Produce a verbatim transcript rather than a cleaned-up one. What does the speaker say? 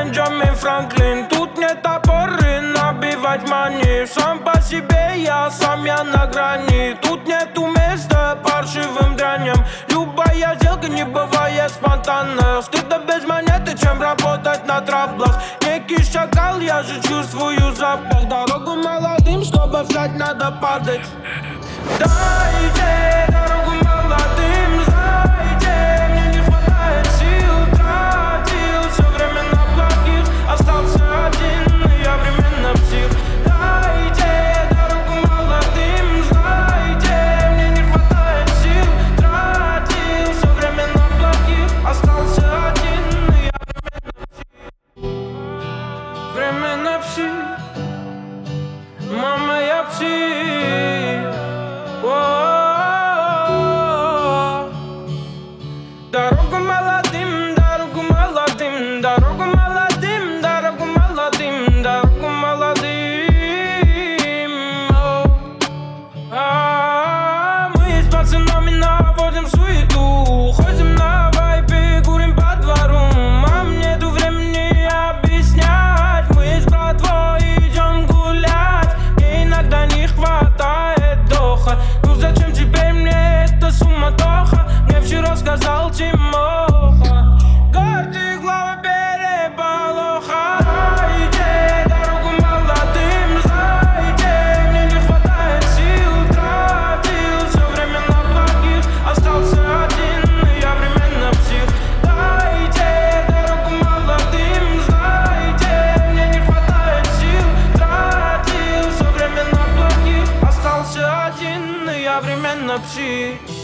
Бенджамин Франклин. Тут нет опоры набивать мани. Сам по себе я, сам я на грани. Тут нету места паршивым дряням. Любая сделка не бывает спонтанно. Стыдно без монеты, чем работать на траблах. Некий шакал, я же чувствую запах. Дорогу молодым, чтобы встать, надо падать. Дайте дорогу молодым, знаете, мне не хватает сил. Тратил все время на плохих, остался один, я временно псих. Дайте дорогу молодым, знаете, мне не хватает сил. Тратил все время на плохих, остался один, я временно псих. Временно псих. Мама, я псих. Дорогу молодым, дорогу молодым, дорогу молодым, дорогу молодым, дорогу молодым. Мы с пацанами наводим суету, ходим на вайпе, курим по двору. Мам, нету времени объяснять, мы с братвой идем гулять. Мне иногда не хватает доха. Ну зачем теперь мне эта суматоха? Мне вчера сказал Тимоха. Гордые главы переполоха. Дайте дорогу молодым, знаете, мне не хватает сил. Тратил все время на плохих, остался один, я временно псих. Дайте дорогу молодым, знаете, мне не хватает сил. Тратил все время на плохих, остался один, я временно псих.